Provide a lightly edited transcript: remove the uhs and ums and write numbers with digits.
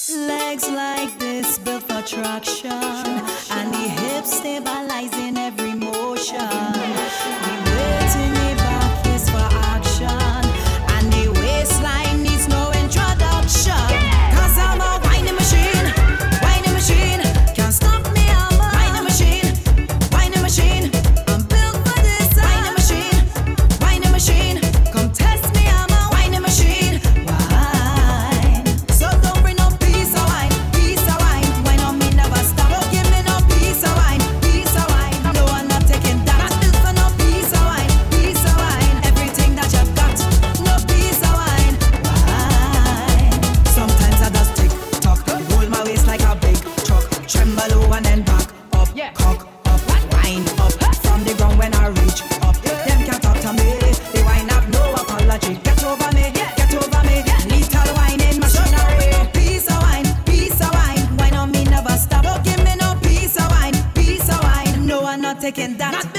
Legs like this built for traction, and the hips stabilizing every motion. The weight in the back is for action, and the waistline needs no introduction. Cause I'm a whining machine, whining machine. Can't stop me, I'm a whining machine, whining machine. I'm built for this, whining machine, whining machine. Come test me, I'm a whining machine. Wine. So don't bring no piece of wine, piece of wine. Wine on me, never stop. Don't give me no piece of wine, piece of wine. No, I'm not taking that. Not built for no piece of wine, piece of wine. Everything that you've got, no piece of wine. Wine. Sometimes I just tick tock, roll my waist like a big truck. Tremble low and then back up, cock up, wind up. From the ground when I reach up, them can't talk to me. They wine have no apology. Get over me, get over me. Lethal whining machinery. Piece of wine, piece of wine. Wine on me, never stop. Don't give me no piece of wine, piece of wine. No, I'm not taking that.